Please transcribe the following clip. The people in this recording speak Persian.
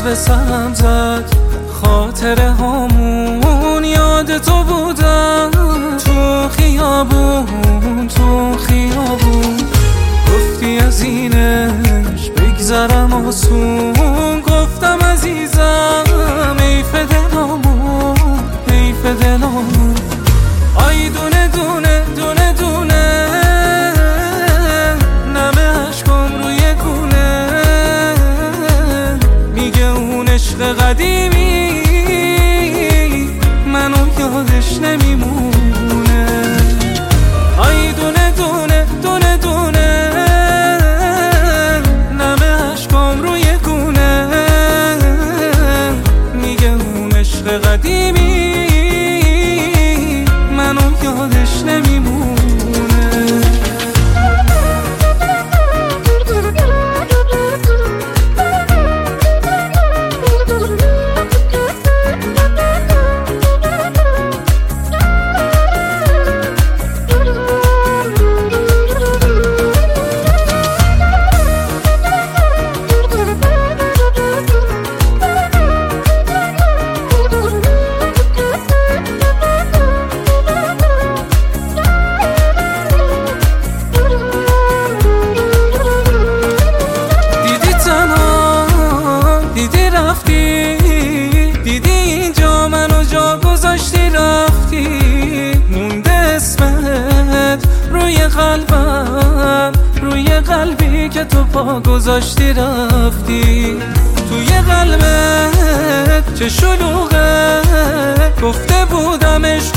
به سرم زد، خاطره هامون یاد تو بودم، تو خیابون تو خیابون. گفتی از اینش بگذرم آسون، گفتم عزیزم حیف دلامون حیف دلامون. آی دونه دونه دونه دونه نمه عشقم روی گونه، میگه اون عشق قدیمی منو یادش نمیمونه. آی دونه دونه دونه دونه نمه عشقم روی گونه، میگه اون عشق قدیمی منو یادش نمیمونه. دیدی اینجا منو جا گذاشتی رفتی، مونده اسمت روی قلبم، روی قلبی که تو پا گذاشتی رفتی. توی قلبت چه شلوغه، گفته بودمش